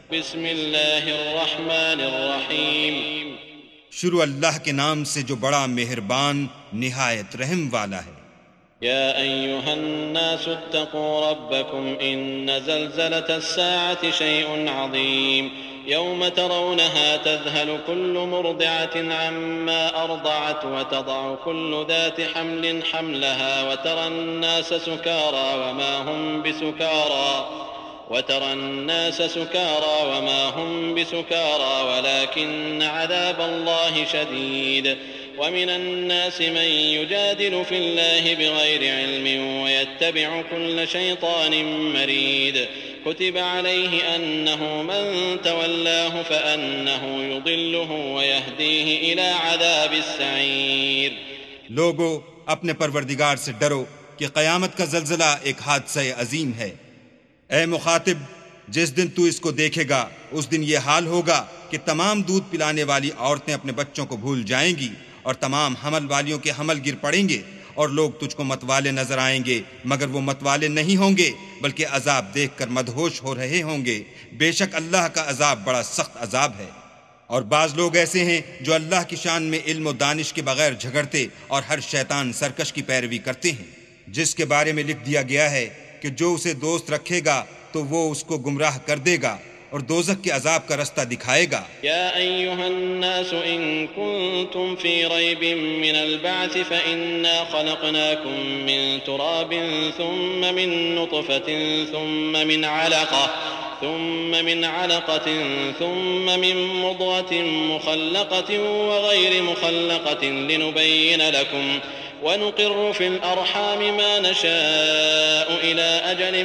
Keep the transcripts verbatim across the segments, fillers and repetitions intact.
بسم اللہ الرحمن الرحیم شروع اللہ کے نام سے جو بڑا مہربان نہایت رحم والا ہے۔ يا أيها الناس اتقوا ربكم إن زلزلة الساعة شيء عظيم يوم ترونها تذهل كل مرضعة عما أرضعت وتضع كل ذات حمل حملها وترى الناس سكارى وما هم بسكارى وترى الناس سكارى وما هم بسكارى ولكن عذاب الله شديد ومن الناس من يجادل في الله بغير علم ويتبع كل شيطان مريد كتب عليه أنه من تولاه فأنه يضله ويهديه إلى عذاب السعير۔ لوگو اپنے پروردگار سے ڈرو کہ قیامت کا زلزلہ ایک حادثہ عظیم ہے۔ اے مخاطب، جس دن تو اس کو دیکھے گا اس دن یہ حال ہوگا کہ تمام دودھ پلانے والی عورتیں اپنے بچوں کو بھول جائیں گی اور تمام حمل والیوں کے حمل گر پڑیں گے، اور لوگ تجھ کو متوالے نظر آئیں گے مگر وہ متوالے نہیں ہوں گے بلکہ عذاب دیکھ کر مدہوش ہو رہے ہوں گے۔ بے شک اللہ کا عذاب بڑا سخت عذاب ہے۔ اور بعض لوگ ایسے ہیں جو اللہ کی شان میں علم و دانش کے بغیر جھگڑتے اور ہر شیطان سرکش کی پیروی کرتے ہیں، جس کے بارے میں لکھ دیا گیا ہے کہ جو اسے دوست رکھے گا تو وہ اس کو گمراہ کر دے گا اور دوزخ کے عذاب کا رستہ دکھائے گا۔ یا ایہا الناس ان کنتم فی ریب من البعث فإنا خلقناکم من تراب ثم من نطفة ثم من علقة ثم من علقة ثم من مضغة مخلقة وغير مخلقة لنبين لكم ونقر في الأرحام ما نشاء إلى أجل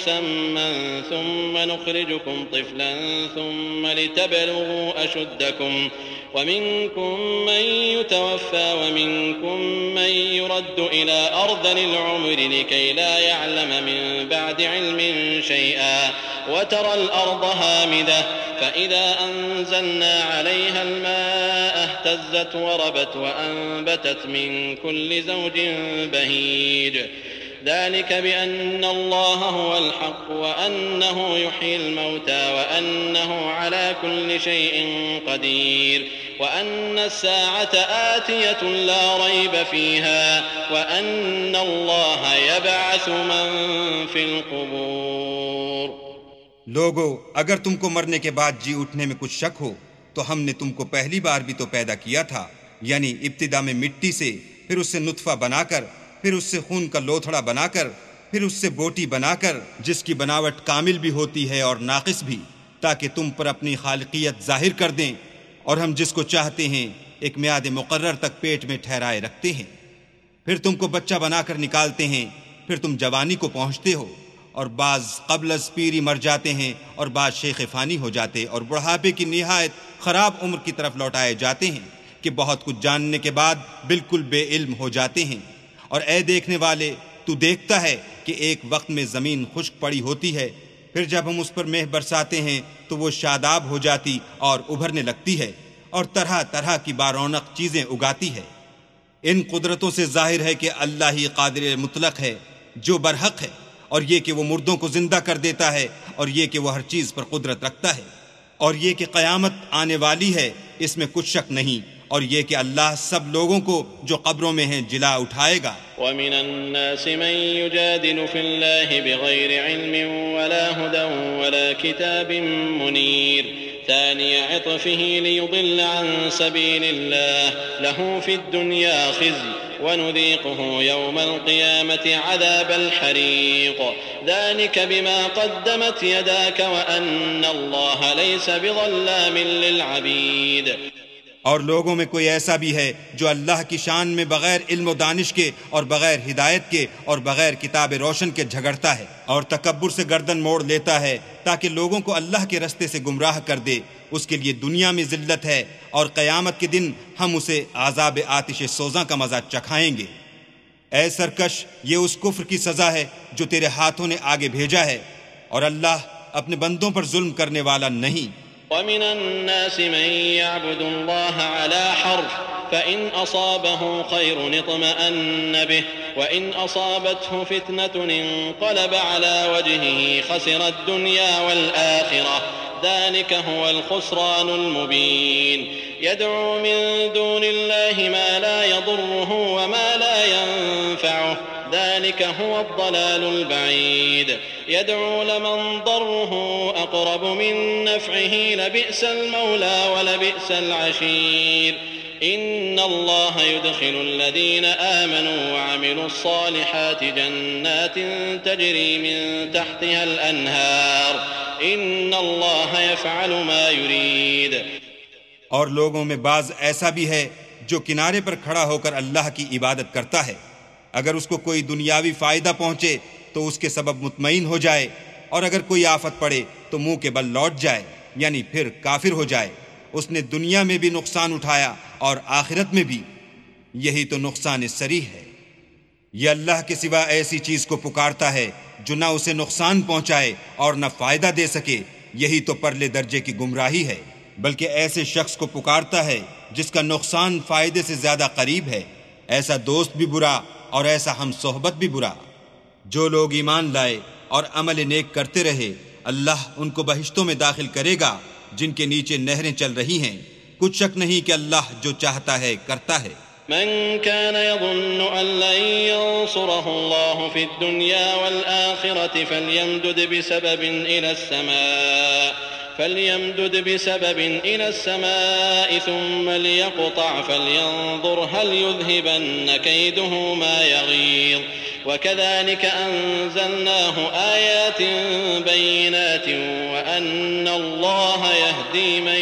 مسمى ثم نخرجكم طفلا ثم لتبلغوا أشدكم ومنكم من يتوفى ومنكم من يرد إلى أرذل العمر لكي لا يعلم من بعد علم شيئا وترى الأرض هامدة فإذا أنزلنا عليها الماء اهتزت وربت وأنبتت من كل زوج بهيج ذلك بأن الله هو الحق وأنه يحيي الموتى وأنه على كل شيء قدير وأن الساعة آتية لا ريب فيها وأن الله يبعث من في القبور۔ لوگو اگر تم کو مرنے کے بعد جی اٹھنے میں کچھ شک ہو تو ہم نے تم کو پہلی بار بھی تو پیدا کیا تھا، یعنی ابتدا میں مٹی سے، پھر اس سے نطفہ بنا کر، پھر اس سے خون کا لوتھڑا بنا کر، پھر اس سے بوٹی بنا کر، جس کی بناوٹ کامل بھی ہوتی ہے اور ناقص بھی، تاکہ تم پر اپنی خالقیت ظاہر کر دیں، اور ہم جس کو چاہتے ہیں ایک میعاد مقرر تک پیٹ میں ٹھہرائے رکھتے ہیں، پھر تم کو بچہ بنا کر نکالتے ہیں، پھر تم جوانی کو پہنچتے ہو، اور بعض قبل از پیری مر جاتے ہیں اور بعض شیخ فانی ہو جاتے اور بڑھاپے کی نہایت خراب عمر کی طرف لوٹائے جاتے ہیں کہ بہت کچھ جاننے کے بعد بالکل بے علم ہو جاتے ہیں۔ اور اے دیکھنے والے، تو دیکھتا ہے کہ ایک وقت میں زمین خشک پڑی ہوتی ہے، پھر جب ہم اس پر مہ برساتے ہیں تو وہ شاداب ہو جاتی اور ابھرنے لگتی ہے اور طرح طرح کی بارونق چیزیں اگاتی ہے۔ ان قدرتوں سے ظاہر ہے کہ اللہ ہی قادر مطلق ہے جو برحق ہے، اور یہ کہ وہ مردوں کو زندہ کر دیتا ہے، اور یہ کہ وہ ہر چیز پر قدرت رکھتا ہے، اور یہ کہ قیامت آنے والی ہے، اس میں کچھ شک نہیں، اور یہ کہ اللہ سب لوگوں کو جو قبروں میں ہیں جلا اٹھائے گا۔ وَمِنَ النَّاسِ مَن يُجَادِلُ فِي اللَّهِ بِغَيْرِ عِلْمٍ وَلَا هُدًى وَلَا كِتَابٍ مُنِيرٍ ثاني عطفه ليضل عن سبيل الله له في الدنيا خزي ونذيقه يوم القيامة عذاب الحريق ذلك بما قدمت يداك وأن الله ليس بظلام للعبيد۔ اور لوگوں میں کوئی ایسا بھی ہے جو اللہ کی شان میں بغیر علم و دانش کے اور بغیر ہدایت کے اور بغیر کتاب روشن کے جھگڑتا ہے اور تکبر سے گردن موڑ لیتا ہے تاکہ لوگوں کو اللہ کے رستے سے گمراہ کر دے، اس کے لیے دنیا میں ذلت ہے اور قیامت کے دن ہم اسے عذاب آتش سوزاں کا مزہ چکھائیں گے۔ اے سرکش، یہ اس کفر کی سزا ہے جو تیرے ہاتھوں نے آگے بھیجا ہے، اور اللہ اپنے بندوں پر ظلم کرنے والا نہیں۔ ومن الناس من يعبد الله على حرف فإن أصابه خير اطمأن به وإن أصابته فتنة انقلب على وجهه خسر الدنيا والآخرة ذلك هو الخسران المبين يدعو من دون الله ما لا يضره وما لا ينفعه ذلك هو الضلال البعيد يدعو لمن ضره أقرب من نفعه لبئس المولى ولبئس العشير إن الله يدخل الذين آمنوا وعملوا الصالحات جنات تجري من تحتها الأنهار إن الله يفعل ما يريد. اور لوگوں میں بعض ایسا بھی ہے جو کنارے پر کھڑا ہو کر اللہ کی عبادت کرتا ہے، اگر اس کو کوئی دنیاوی فائدہ پہنچے تو اس کے سبب مطمئن ہو جائے، اور اگر کوئی آفت پڑے تو منہ کے بل لوٹ جائے، یعنی پھر کافر ہو جائے. اس نے دنیا میں بھی نقصان اٹھایا اور آخرت میں بھی، یہی تو نقصان صریح ہے. یہ اللہ کے سوا ایسی چیز کو پکارتا ہے جو نہ اسے نقصان پہنچائے اور نہ فائدہ دے سکے، یہی تو پرلے درجے کی گمراہی ہے. بلکہ ایسے شخص کو پکارتا ہے جس کا نقصان فائدے سے زیادہ قریب ہے، ایسا دوست بھی برا اور ایسا ہم صحبت بھی برا. جو لوگ ایمان لائے اور عمل نیک کرتے رہے، اللہ ان کو بہشتوں میں داخل کرے گا جن کے نیچے نہریں چل رہی ہیں. کچھ شک نہیں کہ اللہ جو چاہتا ہے کرتا ہے. من كان يظن أن لن ينصره الله في الدنيا والآخرة فليمدد بسبب إلى السماء فليمدد بسبب إلى السماء ثم ليقطع فلينظر هل يذهبن كيده ما يغيظ وكذلك أنزلناه آيات بينات وأن الله يهدي من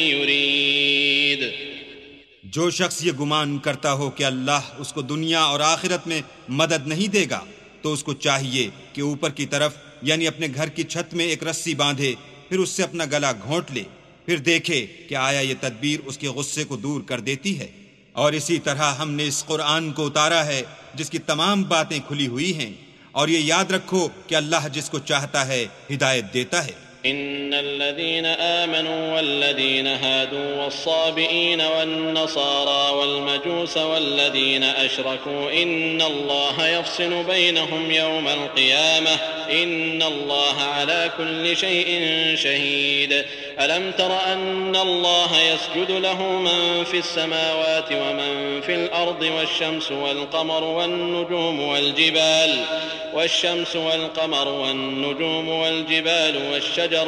يريد. جو شخص یہ گمان کرتا ہو کہ اللہ اس کو دنیا اور آخرت میں مدد نہیں دے گا تو اس کو چاہیے کہ اوپر کی طرف یعنی اپنے گھر کی چھت میں ایک رسی باندھے، پھر اس سے اپنا گلا گھونٹ لے، پھر دیکھے کہ آیا یہ تدبیر اس کے غصے کو دور کر دیتی ہے. اور اسی طرح ہم نے اس قرآن کو اتارا ہے جس کی تمام باتیں کھلی ہوئی ہیں، اور یہ یاد رکھو کہ اللہ جس کو چاہتا ہے ہدایت دیتا ہے. إن الذين آمنوا والذين هادوا والصابئين والنصارى والمجوس والذين أشركوا إن الله يفصل بينهم يوم القيامة إن الله على كل شيء شهيد. ألم تر أن الله يسجد له من في السماوات ومن في الأرض والشمس والقمر والنجوم والجبال والشمس والقمر والنجوم والجبال والشجر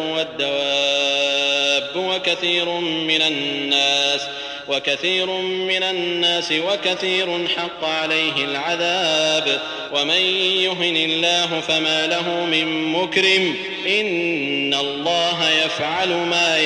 والدواب وكثير من الناس وكثير من الناس وكثير حق عليه العذاب ومن يهن الله فما له من مكرم إن الله يفعل ما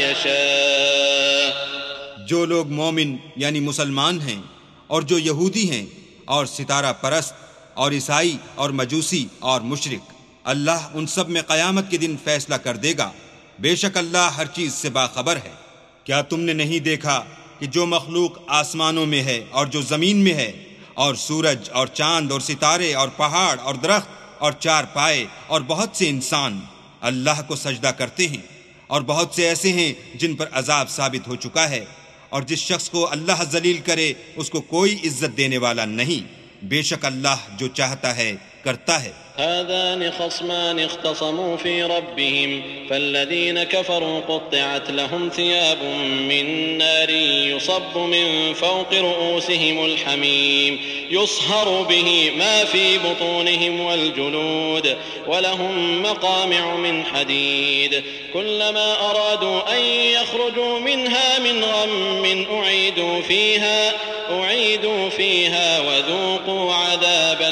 يشاء. جو لوگ مومن یعنی مسلمان ہیں اور جو یہودی ہیں اور ستارہ پرست اور عیسائی اور مجوسی اور مشرک، اللہ ان سب میں قیامت کے دن فیصلہ کر دے گا. بے شک اللہ ہر چیز سے باخبر ہے. کیا تم نے نہیں دیکھا کہ جو مخلوق آسمانوں میں ہے اور جو زمین میں ہے، اور سورج اور چاند اور ستارے اور پہاڑ اور درخت اور چار پائے اور بہت سے انسان اللہ کو سجدہ کرتے ہیں، اور بہت سے ایسے ہیں جن پر عذاب ثابت ہو چکا ہے، اور جس شخص کو اللہ ذلیل کرے اس کو کوئی عزت دینے والا نہیں. بے شک اللہ جو چاہتا ہے کرتا ہے. هذان خصمان اختصموا في ربهم فالذين كفروا قطعت لهم ثياب من نار يصب من فوق رؤوسهم الحميم يصهر به ما في بطونهم والجلود ولهم مقامع من حديد كلما أرادوا أن يخرجوا منها من غم أعيدوا فيها أعيدوا فيها وذوقوا عذاب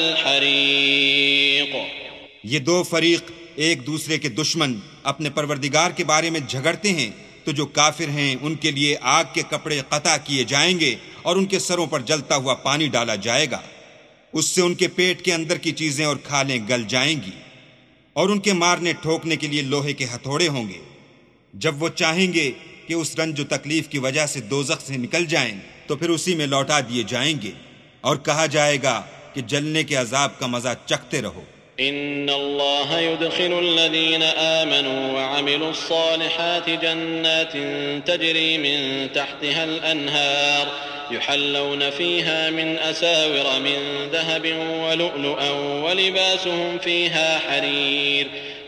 الحريق. یہ دو فریق ایک دوسرے کے دشمن اپنے پروردگار کے بارے میں جھگڑتے ہیں، تو جو کافر ہیں ان کے لیے آگ کے کپڑے قطع کیے جائیں گے اور ان کے سروں پر جلتا ہوا پانی ڈالا جائے گا. اس سے ان کے پیٹ کے اندر کی چیزیں اور کھالیں گل جائیں گی، اور ان کے مارنے ٹھوکنے کے لیے لوہے کے ہتھوڑے ہوں گے. جب وہ چاہیں گے کہ اس رنج و تکلیف کی وجہ سے دوزخ سے نکل جائیں تو پھر اسی میں لوٹا دیے جائیں گے، اور کہا جائے گا کہ جلنے کے عذاب کا مزہ چکھتے رہو. إن الله يدخل الذين آمنوا وعملوا الصالحات جنات تجري من تحتها الأنهار يحلون فيها من أساور من ذهب ولؤلؤا ولباسهم فيها حرير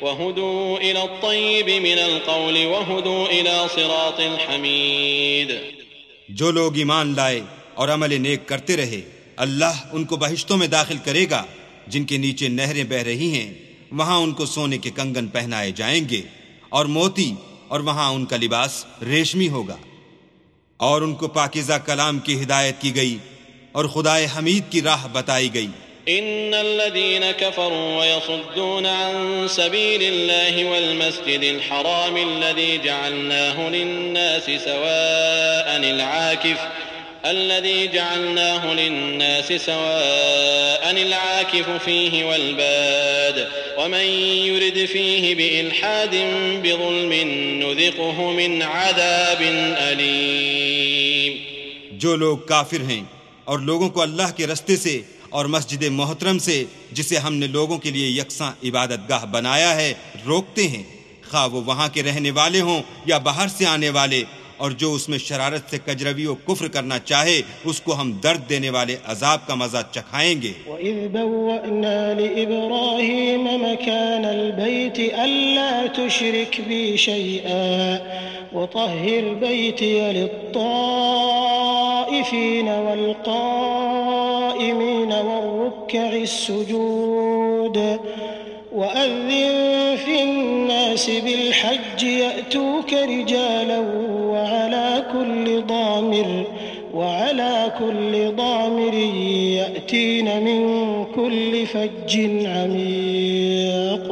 وهدوا إلى الطيب من القول وهدوا إلى صراط الحميد. جو لوگ ایمان لائے اور عمل نیک کرتے رہے اللہ ان کو بہشتوں میں داخل کرے گا جن کے نیچے نہریں بہہ رہی ہیں، وہاں ان کو سونے کے کنگن پہنائے جائیں گے اور موتی، اور وہاں ان کا لباس ریشمی ہوگا، اور ان کو پاکیزہ کلام کی ہدایت کی گئی اور خدائے حمید کی راہ بتائی گئی. ان الذين كفروا ويصدون عن سبيل الله والمسجد الحرام الذي جعلناه للناس سواء العاكف الذي جعلناه للناس سواء العاكف فيه والباد ومن يرد فيه بإلحاد بظلم نذقه من عذاب أليم. جو لوگ کافر ہیں اور لوگوں کو اللہ کے رستے سے اور مسجد محترم سے جسے ہم نے لوگوں کے لیے یکساں عبادت گاہ بنایا ہے روکتے ہیں، خواہ وہ وہاں کے رہنے والے ہوں یا باہر سے آنے والے، اور جو اس میں شرارت سے کجروی و کفر کرنا چاہے اس کو ہم درد دینے والے عذاب کا مزہ چکھائیں گے. وَإِذْ بَوَّأْنَا لِإِبْرَاهِيمَ مَكَانَ الْبَيْتِ أَلَّا تُشْرِكْ بِي شَيْئًا وَطَهِّرْ بَيْتِيَ لِلطَّائِفِينَ وَالْقَائِمِينَ وَالرُّكَّعِ السُّجُودِ وَأَذِّن فِي النَّاسِ بِالْحَجِّ يَأْتُوكَ رِجَالًا وَعَلَى كُلِّ ضَامِرٍ وَعَلَى كُلِّ ضَامِرٍ يَأْتِينَ مِنْ كُلِّ فَجٍّ عَمِيقٍ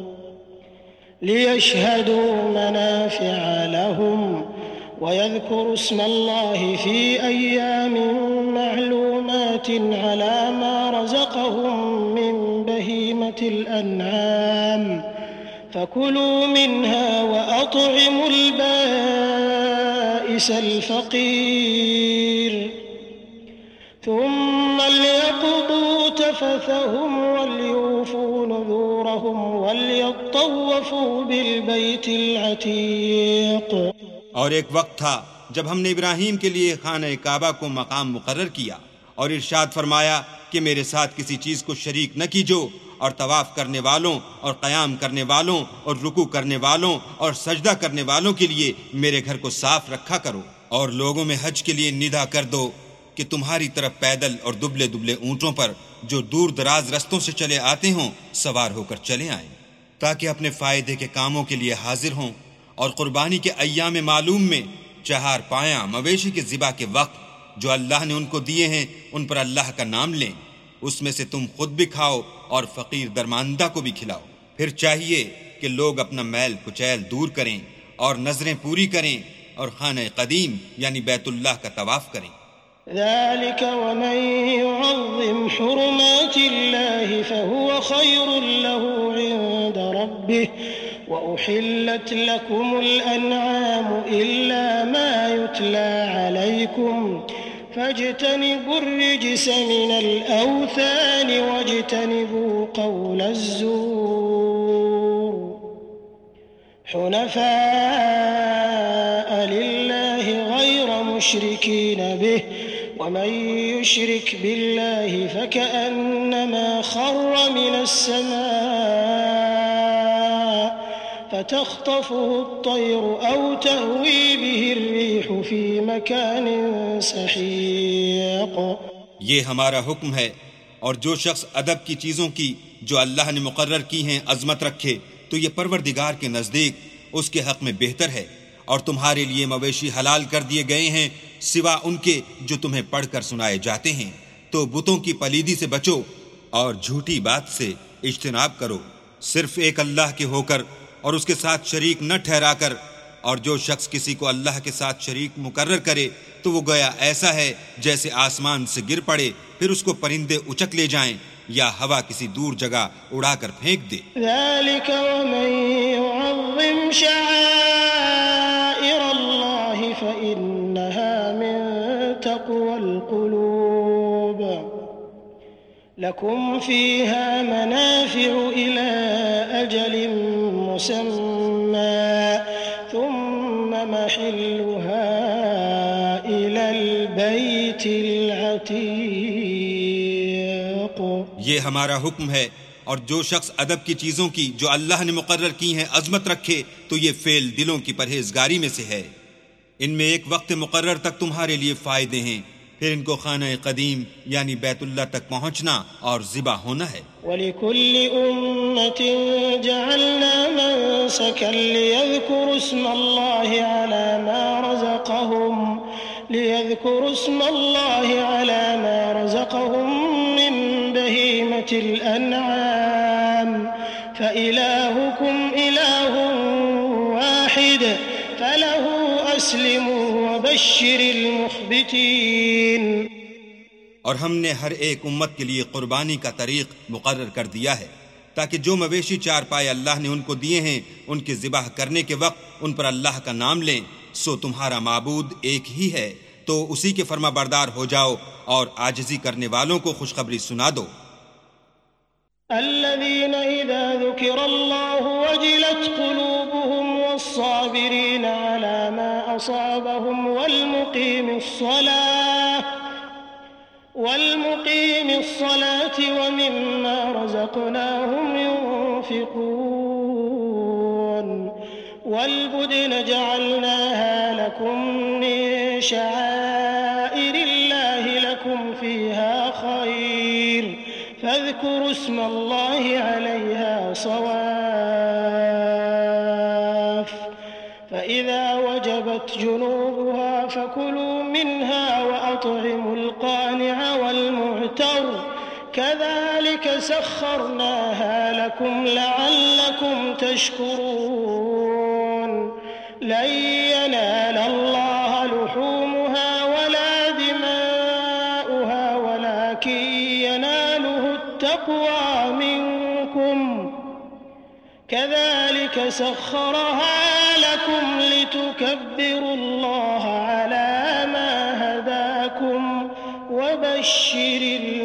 لِيَشْهَدُوا مَنَافِعَ لَهُمْ وَيَذْكُرُوا اسْمَ اللَّهِ فِي أَيَّامٍ مَّعْلُومَاتٍ عَلَى مَا رَزَقَهُم مِّن بَهِيمَةِ الْأَنْعَامِ فَكُلُوا مِنْهَا وَأَطْعِمُوا الْبَائِسَ الْفَقِيرَ ثُمَّ لْيَقْضُوا تَفَثَهُمْ وَلْيُوفُوا نُذُورَهُمْ وَلْيَطَّوَّفُوا بِالْبَيْتِ الْعَتِيقِ. اور ایک وقت تھا جب ہم نے ابراہیم کے لیے خانہ کعبہ کو مقام مقرر کیا اور ارشاد فرمایا کہ میرے ساتھ کسی چیز کو شریک نہ کیجو، اور طواف کرنے والوں اور قیام کرنے والوں اور رکوع کرنے والوں اور سجدہ کرنے والوں کے لیے میرے گھر کو صاف رکھا کرو، اور لوگوں میں حج کے لیے ندا کر دو کہ تمہاری طرف پیدل اور دبلے دبلے اونٹوں پر جو دور دراز رستوں سے چلے آتے ہوں سوار ہو کر چلے آئیں، تاکہ اپنے فائدے کے کاموں کے لیے حاضر ہوں، اور قربانی کے ایام معلوم میں چہار پایاں مویشی کے ذبح کے وقت جو اللہ نے ان کو دیے ہیں ان پر اللہ کا نام لیں، اس میں سے تم خود بھی کھاؤ اور فقیر درماندہ کو بھی کھلاؤ. پھر چاہیے کہ لوگ اپنا میل کچیل دور کریں اور نظریں پوری کریں اور خانہ قدیم یعنی بیت اللہ کا طواف کریں. ذلك ومن يعظم حرمات الله فهو خير له عند ربه وأحلت لكم الأنعام إلا ما يتلى عليكم فاجتنبوا الرجس من الأوثان واجتنبوا قول الزور حنفاء لله غير مشركين به ومن يشرك بالله فكأنما خر من السماء فتخطفه الطير أو تهوي به الريح في مكان سحيق. یہ ہمارا حکم ہے، اور جو شخص ادب کی چیزوں کی جو اللہ نے مقرر کی ہیں عظمت رکھے تو یہ پروردگار کے نزدیک اس کے حق میں بہتر ہے، اور تمہارے لیے مویشی حلال کر دیے گئے ہیں سوا ان کے جو تمہیں پڑھ کر سنائے جاتے ہیں. تو بتوں کی پلیدی سے بچو اور جھوٹی بات سے اجتناب کرو، صرف ایک اللہ کے ہو کر اور اس کے ساتھ شریک نہ ٹھہرا کر. اور جو شخص کسی کو اللہ کے ساتھ شریک مقرر کرے تو وہ گویا ایسا ہے جیسے آسمان سے گر پڑے پھر اس کو پرندے اچک لے جائیں یا ہوا کسی دور جگہ اڑا کر پھینک دے. ذلك ومن يعظم شعائر الله فإنها من تقوى القلوب لكم فيها منافع إلى أجل مسمى ثم محلها إلى البيت العتيق. یہ ہمارا حکم ہے اور جو شخص ادب کی چیزوں کی جو اللہ نے مقرر کی ہیں عظمت رکھے تو یہ فعل دلوں کی پرہیزگاری میں سے ہے۔ ان میں ایک وقت مقرر تک تمہارے لیے فائدے ہیں، پھر ان کو خانہ قدیم یعنی بیت اللہ تک پہنچنا اور ذبح ہونا ہے۔ وَلِكُلِّ أُمَّةٍ جَعَلْنَا مَنسَكًا لِيَذْكُرُوا اسْمَ اللَّهِ عَلَى مَا رَزَقَهُمْ لِيَذْكُرُوا اسْمَ اللَّهِ عَلَى مَا رَزَقَهُمْ مِنْ بَهِيمَةِ الْأَنْعَامِ فَإِلَٰهُكُمْ إِلَٰهٌ وَاحِدٌ فَلَهُ أَسْلِمُوا وَبَشِّرِ الْمُخْبِتِينَ۔ اور ہم نے ہر ایک امت کے لیے قربانی کا طریق مقرر کر دیا ہے تاکہ جو مویشی چار پائے اللہ نے ان کو دیے ہیں ان کے ذبح کرنے کے وقت ان پر اللہ کا نام لیں۔ سو تمہارا معبود ایک ہی ہے تو اسی کے فرما بردار ہو جاؤ اور عاجزی کرنے والوں کو خوشخبری سنا دو۔ الذين إذا ذكر الله وجلت قلوبهم والصابرين على ما أصابهم والمقيم الصلاة والمقيم الصلاة ومما رزقناهم ينفقون والبدن جعلناها لكم من شعائر الله لكم فيها خير فاذكروا اسم الله عليها صواف فإذا وجبت جنوبها فكلوا منها وأطعموا القانع والمعتر كذلك سخرناها لكم لعلكم تشكرون لن ينال الله لحومها ولا دماؤها ولكن يناله التقوى منكم كذلك سخرها لكم لتكبروا الله على ما هداكم وبشر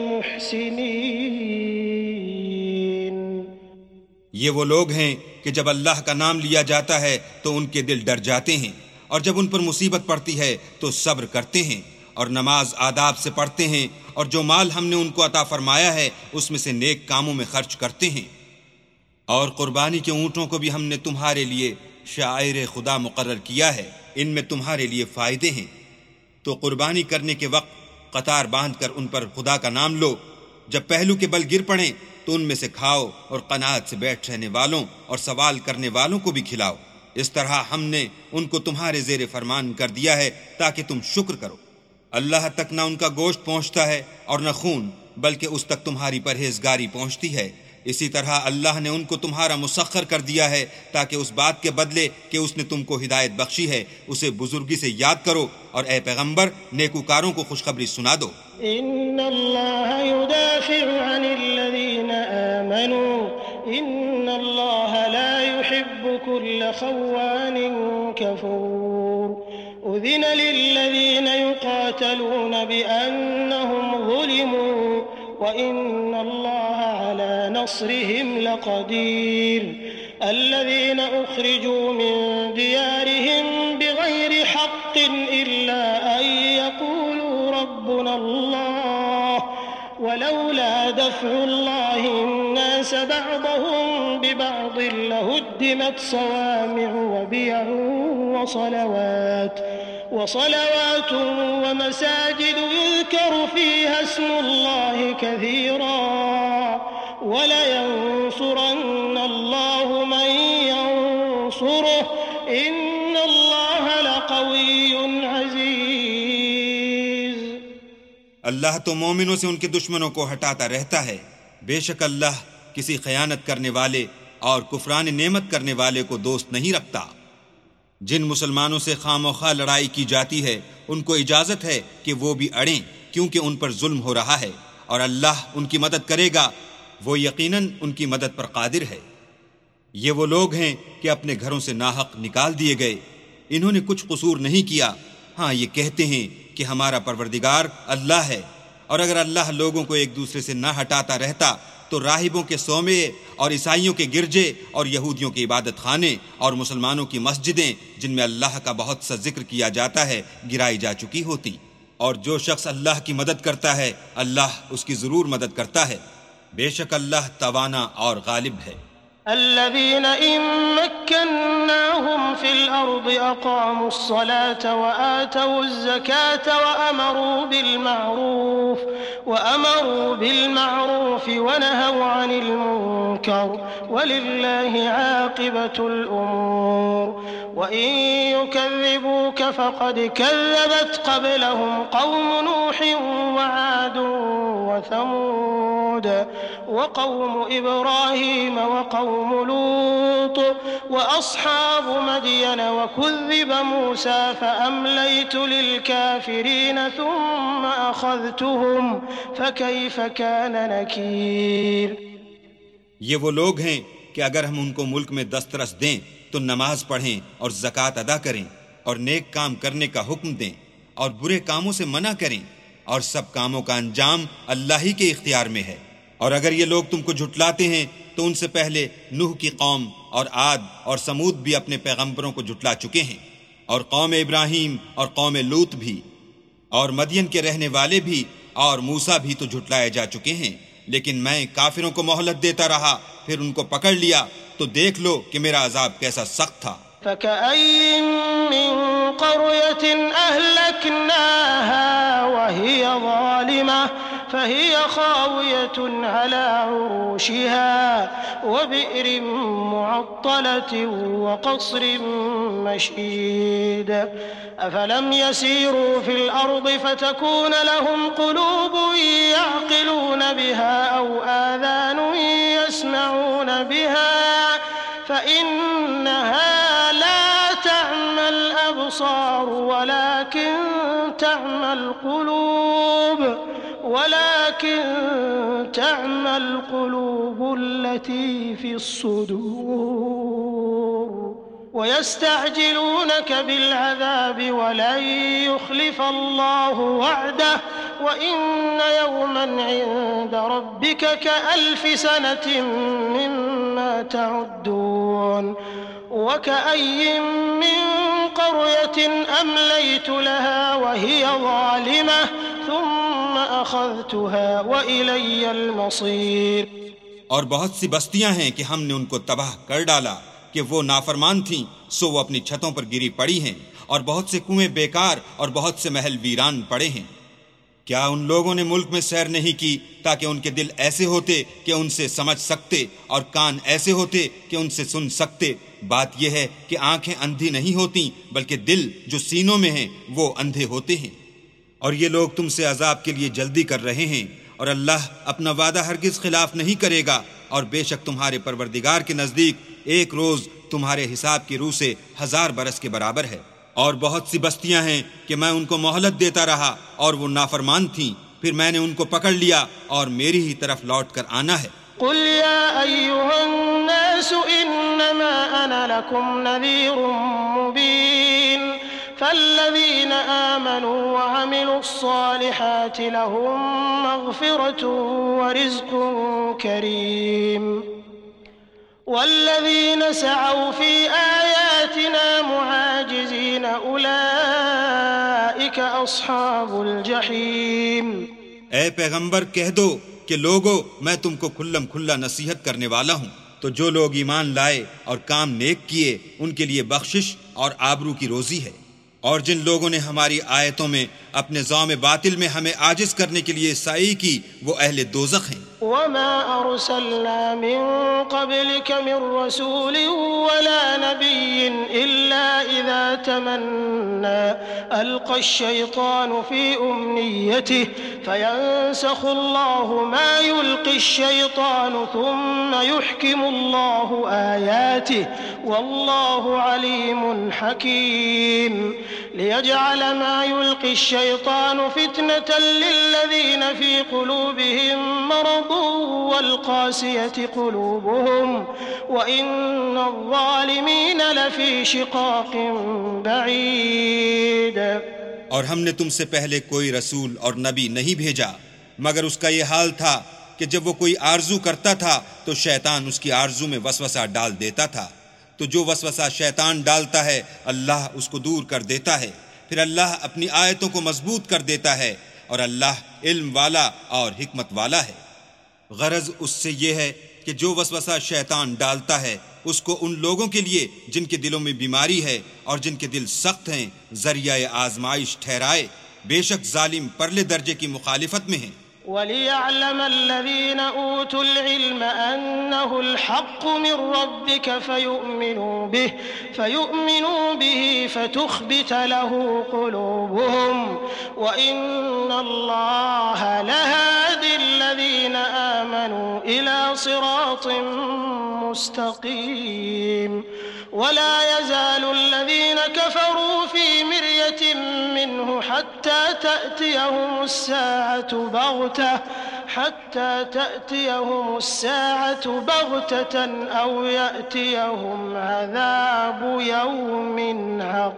المحسنين۔ یہ وہ لوگ ہیں کہ جب اللہ کا نام لیا جاتا ہے تو ان کے دل ڈر جاتے ہیں، اور جب ان پر مصیبت پڑتی ہے تو صبر کرتے ہیں اور نماز آداب سے پڑھتے ہیں، اور جو مال ہم نے ان کو عطا فرمایا ہے اس میں سے نیک کاموں میں خرچ کرتے ہیں۔ اور قربانی کے اونٹوں کو بھی ہم نے تمہارے لیے شعائر خدا مقرر کیا ہے، ان میں تمہارے لیے فائدے ہیں۔ تو قربانی کرنے کے وقت قطار باندھ کر ان پر خدا کا نام لو، جب پہلو کے بل گر پڑیں تو ان میں سے کھاؤ اور قناعت سے بیٹھ رہنے والوں اور سوال کرنے والوں کو بھی کھلاؤ۔ اس طرح ہم نے ان کو تمہارے زیر فرمان کر دیا ہے تاکہ تم شکر کرو۔ اللہ تک نہ ان کا گوشت پہنچتا ہے اور نہ خون، بلکہ اس تک تمہاری پرہیزگاری پہنچتی ہے۔ اسی طرح اللہ نے ان کو تمہارا مسخر کر دیا ہے تاکہ اس بات کے بدلے کہ اس نے تم کو ہدایت بخشی ہے اسے بزرگی سے یاد کرو، اور اے پیغمبر نیکوکاروں کو خوشخبری سنا دو۔ ان اللہ يدافع عن الذین آمنوا ان اللہ لا يحب كل خوان كفور اذن للذین يقاتلون بأنهم ظلموا وَإِنَّ اللَّهَ عَلَى نَصْرِهِمْ لَقَدِيرٌ الَّذِينَ أُخْرِجُوا مِن دِيَارِهِمْ بِغَيْرِ حَقٍّ إِلَّا أَن يَقُولُوا رَبُّنَا اللَّهُ وَلَوْلَا دَفْعُ اللَّهِ النَّاسَ بَعْضَهُم بِبَعْضٍ لَهُدِّمَتْ صَوَامِعُ وَبِيَعٌ وَصَلَوَاتٌ وصلوات ومساجد يذكر فيها اسم الله كثيرا ولينصرن الله من ينصره إن الله لقوي عزيز۔ اللہ تو مومنوں سے ان کے دشمنوں کو ہٹاتا رہتا ہے، بے شک اللہ کسی خیانت کرنے والے اور کفران نعمت کرنے والے کو دوست نہیں رکھتا۔ جن مسلمانوں سے خام و خواہ لڑائی کی جاتی ہے ان کو اجازت ہے کہ وہ بھی اڑیں، کیونکہ ان پر ظلم ہو رہا ہے، اور اللہ ان کی مدد کرے گا، وہ یقیناً ان کی مدد پر قادر ہے۔ یہ وہ لوگ ہیں کہ اپنے گھروں سے ناحق نکال دیے گئے، انہوں نے کچھ قصور نہیں کیا، ہاں یہ کہتے ہیں کہ ہمارا پروردگار اللہ ہے، اور اگر اللہ لوگوں کو ایک دوسرے سے نہ ہٹاتا رہتا تو راہبوں کے صومعے اور عیسائیوں کے گرجے اور یہودیوں کے عبادت خانے اور مسلمانوں کی مسجدیں جن میں اللہ کا بہت سا ذکر کیا جاتا ہے گرائی جا چکی ہوتی۔ اور جو شخص اللہ کی مدد کرتا ہے اللہ اس کی ضرور مدد کرتا ہے۔ بے شک اللہ توانا اور غالب ہے۔ الذين إن مكناهم في الأرض أقاموا الصلاة وآتوا الزكاة وأمروا بالمعروف وأمروا بالمعروف ونهوا عن المنكر ولله عاقبة الأمور وإن يكذبوك فقد كذبت قبلهم قوم نوح وعاد وثمود وقوم إبراهيم وقوم لوط وأصحاب مدين وكذب موسى فأمليت للكافرين ثم أخذتهم فكيف كان نكير۔ یہ وہ لوگ ہیں کہ اگر ہم ان کو ملک میں دسترس دیں تو نماز پڑھیں اور زکوٰۃ ادا کریں اور نیک کام کرنے کا حکم دیں اور برے کاموں سے منع کریں، اور سب کاموں کا انجام اللہ ہی کے اختیار میں ہے۔ اور اگر یہ لوگ تم کو جھٹلاتے ہیں تو ان سے پہلے نوح کی قوم اور عاد اور سمود بھی اپنے پیغمبروں کو جھٹلا چکے ہیں، اور قوم ابراہیم اور قوم لوط بھی، اور مدین کے رہنے والے بھی اور موسیٰ بھی تو جھٹلائے جا چکے ہیں، لیکن میں کافروں کو مہلت دیتا رہا، پھر ان کو پکڑ لیا، تو دیکھ لو کہ میرا عذاب کیسا سخت تھا۔ فكأي من قرية أهلكناها وهي ظالمة فهي خاوية على عروشها وبئر معطلة وقصر مشيد أفلم يسيروا في الأرض فتكون لهم قلوب يعقلون بها أو آذان يسمعون بها فإنها لا تعمى الأبصار ولكن تعمى القلوب ولكن تعمى القلوب التي في الصدور ويستعجلونك بالعذاب ولن يخلف الله وعده وإن يوما عند ربك كألف سنة مما تعدون وكأي من قرية أمليت لها وهي ظالمة ثم أخذتها وإلي المصير۔ اور بہت سی بستیاں ہیں کہ ہم نے ان کو تباہ کر ڈالا کہ وہ نافرمان تھیں، سو وہ اپنی چھتوں پر گری پڑی ہیں، اور بہت سے کنویں بیکار اور بہت سے محل ویران پڑے ہیں۔ کیا ان لوگوں نے ملک میں سیر نہیں کی تاکہ ان کے دل ایسے ہوتے کہ ان سے سمجھ سکتے اور کان ایسے ہوتے کہ ان سے سن سکتے؟ بات یہ ہے کہ آنکھیں اندھی نہیں ہوتی بلکہ دل جو سینوں میں ہیں وہ اندھے ہوتے ہیں۔ اور یہ لوگ تم سے عذاب کے لیے جلدی کر رہے ہیں، اور اللہ اپنا وعدہ ہرگز خلاف نہیں کرے گا، اور بے شک تمہارے پروردگار کے نزدیک ایک روز تمہارے حساب کی روح سے ہزار برس کے برابر ہے۔ اور بہت سی بستیاں ہیں کہ میں ان کو مہلت دیتا رہا اور وہ نافرمان تھیں، پھر میں نے ان کو پکڑ لیا اور میری ہی طرف لوٹ کر آنا ہے۔ قل يا أيها الناس إنما أنا لكم نذير مبين فالذين آمنوا وعملوا الصالحات لهم مغفرة ورزق كريم والذين سعوا في آياتنا معاجزين أولئك أصحاب الجحيم۔ اے پیغمبر کہہ دو کہ لوگو میں تم کو کھلم کھلا نصیحت کرنے والا ہوں، تو جو لوگ ایمان لائے اور کام نیک کیے ان کے لیے بخشش اور آبرو کی روزی ہے، اور جن لوگوں نے ہماری آیتوں میں اپنے زوم باطل میں ہمیں عاجز کرنے کے لیے سعی کی وہ اہل دوزخ ہیں۔ وما أرسلنا من قبلك من رسول ولا نبي إلا إذا تمنى ألقى الشيطان في أمنيته فينسخ الله ما يلقي الشيطان ثم يحكم الله آياته والله عليم حكيم ليجعل ما يلقي الشيطان فتنة للذين في قلوبهم مرض والقاسية قلوبهم وإن الظالمين لفي شقاق بعيد۔ اور ہم نے تم سے پہلے کوئی رسول اور نبی نہیں بھیجا مگر اس کا یہ حال تھا کہ جب وہ کوئی آرزو کرتا تھا تو شیطان اس کی آرزو میں وسوسہ ڈال دیتا تھا، تو جو وسوسہ شیطان ڈالتا ہے اللہ اس کو دور کر دیتا ہے، پھر اللہ اپنی آیتوں کو مضبوط کر دیتا ہے، اور اللہ علم والا اور حکمت والا ہے۔ غرض اس سے یہ ہے کہ جو وسوسہ شیطان ڈالتا ہے اس کو ان لوگوں کے لیے جن کے دلوں میں بیماری ہے اور جن کے دل سخت ہیں ذریعہ آزمائش ٹھہرائے، بے شک ظالم پرلے درجے کی مخالفت میں ہیں۔ وَلِيَعْلَمَ الَّذِينَ أُوتُوا الْعِلْمَ أَنَّهُ الْحَقُّ مِنْ رَبِّكَ فَيُؤْمِنُوا بِهِ فَيُؤْمِنُوا بِهِ فَتُخْبِتَ لَهُ قُلُوبُهُمْ وَإِنَّ اللَّهَ لَهَادِ الَّذِينَ آمَنُوا إِلَى صِرَاطٍ مُسْتَقِيمٍ ولا يزال الذين كفروا في مرية منه حتى تأتيهم الساعة بغتة حتى تأتيهم الساعة بغتة أو يأتيهم عذاب يوم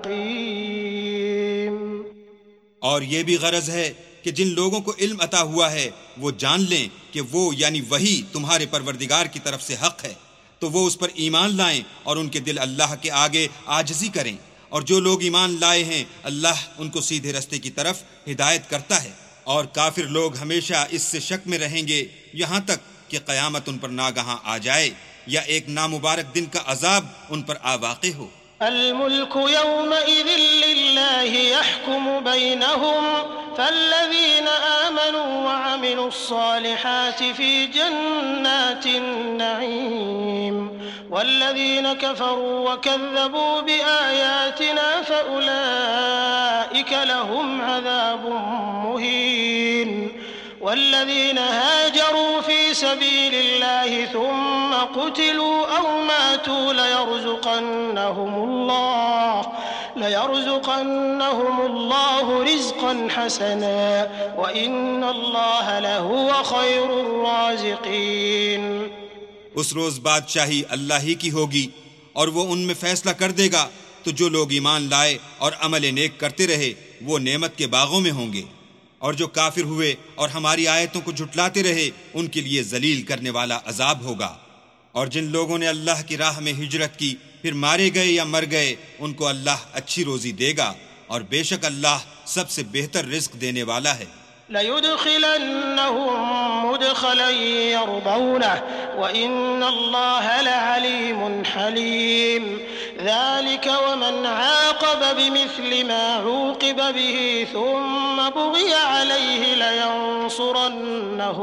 عقيم۔ اور یہ بھی غرض ہے کہ جن لوگوں کو علم عطا ہوا ہے وہ جان لیں کہ وہ یعنی وہی تمہارے پروردگار کی طرف سے حق ہے، تو وہ اس پر ایمان لائیں اور ان کے دل اللہ کے آگے عاجزی کریں، اور جو لوگ ایمان لائے ہیں اللہ ان کو سیدھے رستے کی طرف ہدایت کرتا ہے، اور کافر لوگ ہمیشہ اس سے شک میں رہیں گے یہاں تک کہ قیامت ان پر ناگہاں آ جائے یا ایک نامبارک دن کا عذاب ان پر آ واقع ہو۔ الملك يومئذ لله يحكم بينهم فالذين آمنوا وعملوا الصالحات في جنات النعيم والذين كفروا وكذبوا بآياتنا فأولئك لهم عذاب مهين والذين هاجروا في سبيل الله ثم قتلوا أو ماتوا ليرزقنهم الله ليرزقنهم الله رزقا حسنا وإن الله لهو خير الرازقين۔ اس روز بادشاہی اللہ ہی کی ہوگی اور وہ ان میں فیصلہ کر دے گا، تو جو لوگ ایمان لائے اور عمل نیک کرتے رہے وہ نعمت کے باغوں میں ہوں گے، اور جو کافر ہوئے اور ہماری آیتوں کو جھٹلاتے رہے ان کے لیے ذلیل کرنے والا عذاب ہوگا۔ اور جن لوگوں نے اللہ کی راہ میں ہجرت کی پھر مارے گئے یا مر گئے ان کو اللہ اچھی روزی دے گا، اور بے شک اللہ سب سے بہتر رزق دینے والا ہے۔ لَيُدْخِلَنَّهُمْ مُدْخَلًا يَرْضَوْنَهُ وَإِنَّ اللَّهَ لَعَلِيمٌ حَلِيمٌ ذَلِكَ وَمَنْ عَاقَبَ بِمِثْلِ مَا عُوقِبَ بِهِ ثُمَّ بُغِيَ عَلَيْهِ لَيَنصُرَنَّهُ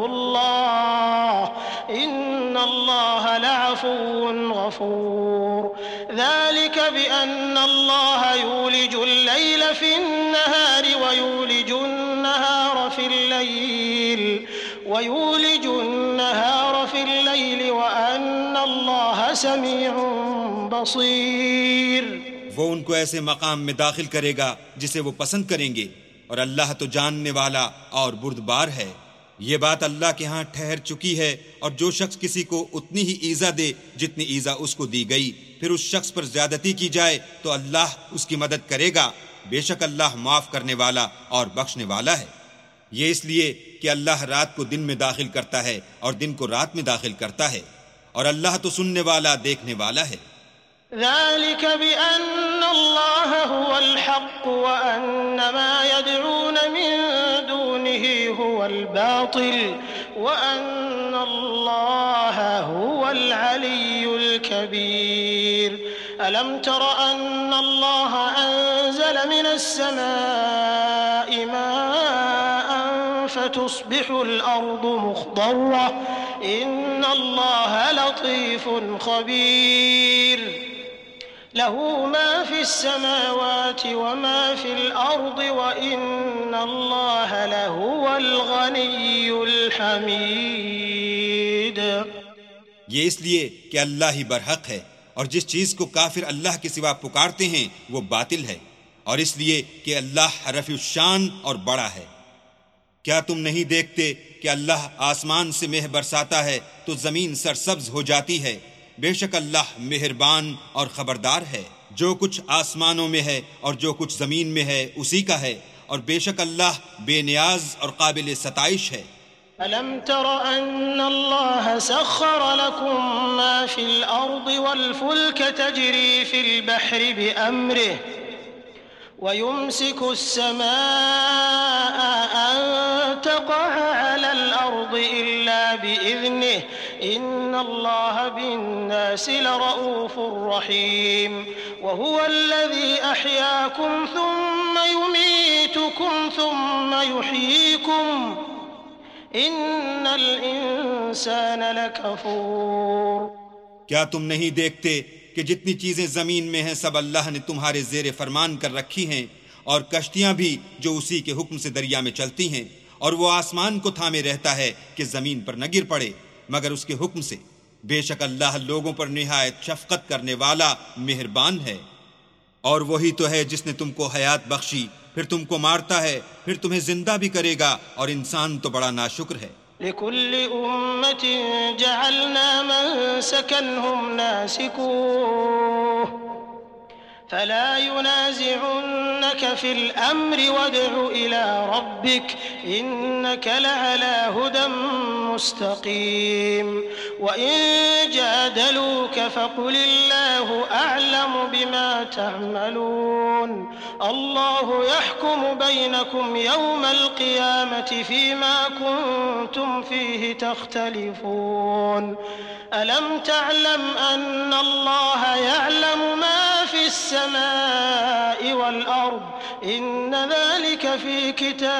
اللَّهُ إِنَّ اللَّهَ لَعَفُوٌّ غَفُورٌ ذَلِكَ بِأَنَّ اللَّهَ يُولِجُ اللَّيْلَ فِي النَّهَارِ وَيُولِجُ النَّهَارَ في الليل ويولج النهار في الليل وأن الله سميع بصير۔ وہ ان کو ایسے مقام میں داخل کرے گا جسے وہ پسند کریں گے، اور اللہ تو جاننے والا اور بردبار ہے۔ یہ بات اللہ کے ہاں ٹھہر چکی ہے، اور جو شخص کسی کو اتنی ہی ایذا دے جتنی ایذا اس کو دی گئی، پھر اس شخص پر زیادتی کی جائے تو اللہ اس کی مدد کرے گا، بے شک اللہ معاف کرنے والا اور بخشنے والا ہے۔ یہ اس لیے کہ اللہ رات کو دن میں داخل کرتا ہے اور دن کو رات میں داخل کرتا ہے، اور اللہ تو سننے والا دیکھنے والا ہے۔ ذلك بأن الله هو الحق وأن ما يدعون من دونه هو الباطل وأن الله هو العلي الكبير۔ ألم تر أن الله أنزل من السماء ماء فتصبح الأرض مخضرة إن الله لطيف خبير له ما في السماوات وما في الأرض وإن الله لهو الغني الحميد۔ یہ اس لیے کہ اللہ ہی برحق ہے، اور جس چیز کو کافر اللہ کے سوا پکارتے ہیں وہ باطل ہے، اور اس لیے کہ اللہ رفیع الشان اور بڑا ہے۔ کیا تم نہیں دیکھتے کہ اللہ آسمان سے مہ برساتا ہے تو زمین سرسبز ہو جاتی ہے؟ بے شک اللہ مہربان اور خبردار ہے۔ جو کچھ آسمانوں میں ہے اور جو کچھ زمین میں ہے اسی کا ہے، اور بے شک اللہ بے نیاز اور قابل ستائش ہے۔ ألم تر أن الله سخر لكم ما في الأرض والفلك تجري في البحر بأمره ويمسك السماء أن تقع على الأرض إلا بإذنه إن الله بالناس لرؤوف رحيم وهو الذي أحياكم ثم يميتكم ثم يحييكم إن الإنسان لكفور. کیا تم نہیں دیکھتے کہ جتنی چیزیں زمین میں ہیں سب اللہ نے تمہارے زیر فرمان کر رکھی ہیں، اور کشتیاں بھی جو اسی کے حکم سے دریا میں چلتی ہیں، اور وہ آسمان کو تھامے رہتا ہے کہ زمین پر نہ گر پڑے مگر اس کے حکم سے. بے شک اللہ لوگوں پر نہایت شفقت کرنے والا مہربان ہے. اور وہی تو ہے جس نے تم کو حیات بخشی، پھر تم کو مارتا ہے، پھر تمہیں زندہ بھی کرے گا، اور انسان تو بڑا ناشکر ہے. لكل أمة جعلنا منسكا هم ناسكوه فلا ينازعنك في الأمر وادع إلى ربك إنك لعلى هدى مستقيم. وإن جادلوك فقل الله أعلم بما تعملون الله يحكم بينكم يوم القيامة فيما كنتم فيه تختلفون. ألم تعلم أن الله يعلم ما في السماء والأرض إن ذلك في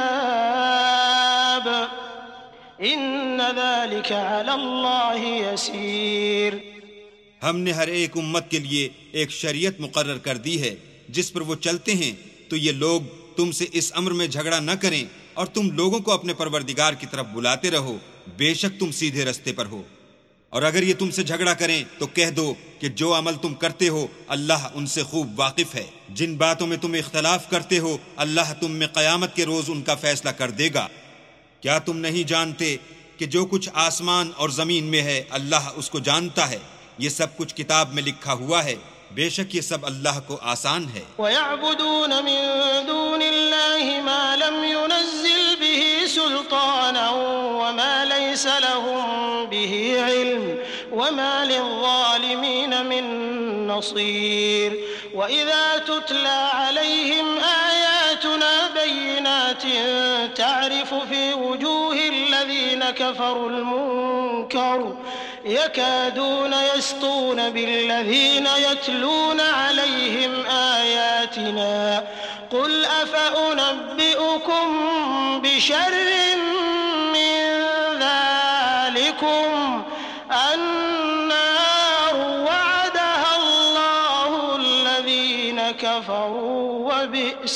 كتاب إن ذلك على الله يسير. ہم نے ہر ایک امت کے لیے ایک شریعت مقرر کر دی ہے جس پر وہ چلتے ہیں، تو یہ لوگ تم سے اس امر میں جھگڑا نہ کریں، اور تم لوگوں کو اپنے پروردگار کی طرف بلاتے رہو، بے شک تم سیدھے رستے پر ہو. اور اگر یہ تم سے جھگڑا کریں تو کہہ دو کہ جو عمل تم کرتے ہو اللہ ان سے خوب واقف ہے. جن باتوں میں تم اختلاف کرتے ہو اللہ تم میں قیامت کے روز ان کا فیصلہ کر دے گا. کیا تم نہیں جانتے کہ جو کچھ آسمان اور زمین میں ہے اللہ اس کو جانتا ہے؟ یہ سب کچھ کتاب میں لکھا ہوا ہے، بے شک یہ سب اللہ کو آسان ہے. وَيَعْبُدُونَ مِن دُونِ اللَّهِ مَا لَمْ يُنَزِّلْ بِهِ سُلْطَانًا وَمَا لَيْسَ لَهُم بِهِ عِلْمٌ وَمَا لِلظَّالِمِينَ مِن نَّصِيرٍ. وَإِذَا تُتْلَى عَلَيْهِمْ آيَاتُنَا بَيِّنَاتٍ تَعْرِفُ فِي وُجُوهِ الَّذِينَ كَفَرُوا الْمُنكَرَ يكادون يسطون بالذين يتلون عليهم آياتنا قل أفأنبئكم بشر من ذلكم النار وعدها الله الذين كفروا وبئس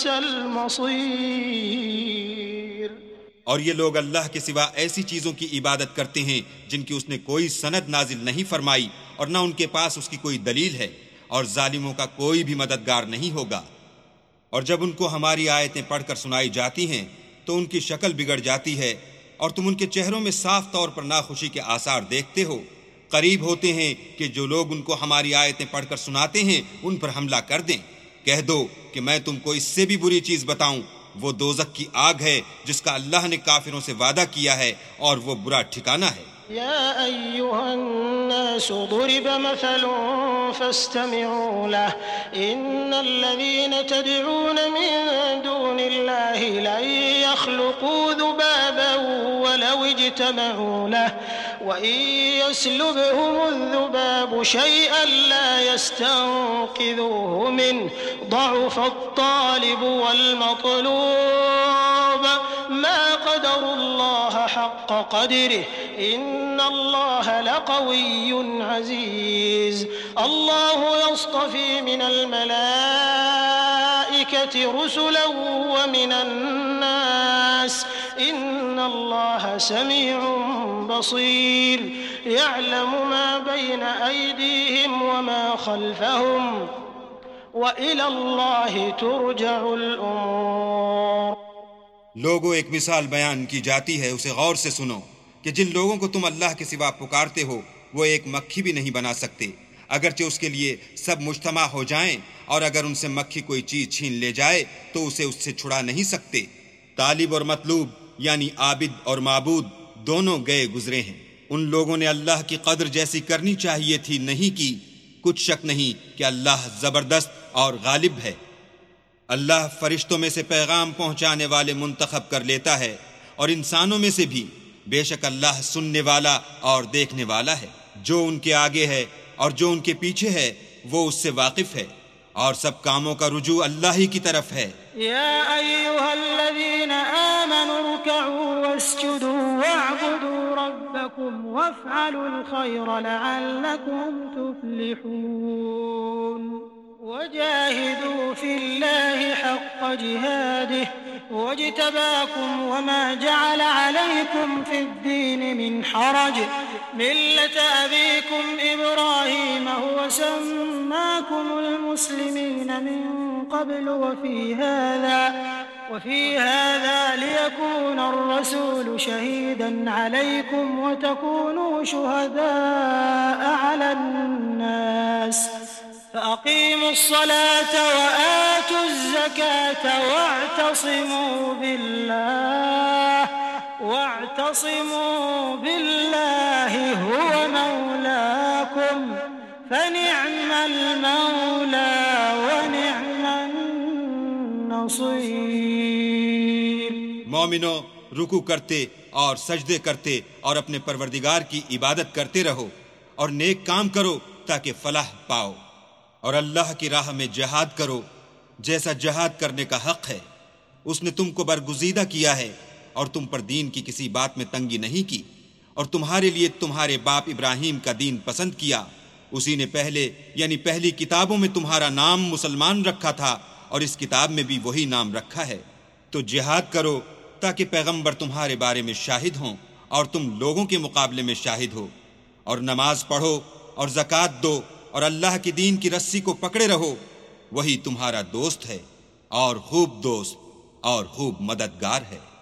المصير. اور یہ لوگ اللہ کے سوا ایسی چیزوں کی عبادت کرتے ہیں جن کی اس نے کوئی سند نازل نہیں فرمائی، اور نہ ان کے پاس اس کی کوئی دلیل ہے، اور ظالموں کا کوئی بھی مددگار نہیں ہوگا. اور جب ان کو ہماری آیتیں پڑھ کر سنائی جاتی ہیں تو ان کی شکل بگڑ جاتی ہے، اور تم ان کے چہروں میں صاف طور پر ناخوشی کے آثار دیکھتے ہو. قریب ہوتے ہیں کہ جو لوگ ان کو ہماری آیتیں پڑھ کر سناتے ہیں ان پر حملہ کر دیں. کہہ دو کہ میں تم کو اس سے بھی بری چیز بتاؤں، وہ دوزخ کی آگ ہے جس کا اللہ نے کافروں سے وعدہ کیا ہے، اور وہ برا ٹھکانہ ہے. يا أيها الناس ضرب مثل فاستمعوا له إن الذين تدعون من دون الله لن يخلقوا ذبابا ولو اجتمعوا له وإن يسلبهم الذباب شيئا لا يستنقذوه منه ضعف الطالب والمطلوب ما قدر الله حق قدره إن الله لقوي عزيز. الله يصطفي من الملائكة رسلا ومن الناس إن الله سميع بصير. يعلم ما بين أيديهم وما خلفهم وإلى الله ترجع الأمور. لوگوں ایک مثال بیان کی جاتی ہے، اسے غور سے سنو کہ جن لوگوں کو تم اللہ کے سوا پکارتے ہو وہ ایک مکھی بھی نہیں بنا سکتے، اگرچہ اس کے لیے سب مجتمع ہو جائیں، اور اگر ان سے مکھی کوئی چیز چھین لے جائے تو اسے اس سے چھڑا نہیں سکتے. طالب اور مطلوب یعنی عابد اور معبود دونوں گئے گزرے ہیں. ان لوگوں نے اللہ کی قدر جیسی کرنی چاہیے تھی نہیں کی. کچھ شک نہیں کہ اللہ زبردست اور غالب ہے. اللہ فرشتوں میں سے پیغام پہنچانے والے منتخب کر لیتا ہے اور انسانوں میں سے بھی، بے شک اللہ سننے والا اور دیکھنے والا ہے۔ جو ان کے آگے ہے اور جو ان کے پیچھے ہے وہ اس سے واقف ہے، اور سب کاموں کا رجوع اللہ ہی کی طرف ہے۔ یا ایھا الذین آمنوا ارکعوا واسجدوا واعبدوا ربکم وافعلوا الخیر لعلکم تفلحون وجاهدوا في الله حق جهاده واجتباكم وما جعل عليكم في الدين من حرج ملة أبيكم إبراهيم هو سماكم المسلمين من قبل وفي هذا وفي هذا ليكون الرسول شهيدا عليكم وتكونوا شهداء على الناس فأقيموا الصلاة وآتوا الزكاة واعتصموا بالله واعتصموا بالله هو مولاكم فنعم المولى ونعم النصير۔ مومنو، رکوع کرتے اور سجدے کرتے اور اپنے پروردگار کی عبادت کرتے رہو اور نیک کام کرو تاکہ فلاح پاؤ، اور اللہ کی راہ میں جہاد کرو جیسا جہاد کرنے کا حق ہے۔ اس نے تم کو برگزیدہ کیا ہے اور تم پر دین کی کسی بات میں تنگی نہیں کی، اور تمہارے لیے تمہارے باپ ابراہیم کا دین پسند کیا۔ اسی نے پہلے یعنی پہلی کتابوں میں تمہارا نام مسلمان رکھا تھا، اور اس کتاب میں بھی وہی نام رکھا ہے۔ تو جہاد کرو تاکہ پیغمبر تمہارے بارے میں شاہد ہوں اور تم لوگوں کے مقابلے میں شاہد ہو، اور نماز پڑھو اور زکوٰۃ دو اور اللہ کی دین کی رسی کو پکڑے رہو، وہی تمہارا دوست ہے اور خوب دوست اور خوب مددگار ہے۔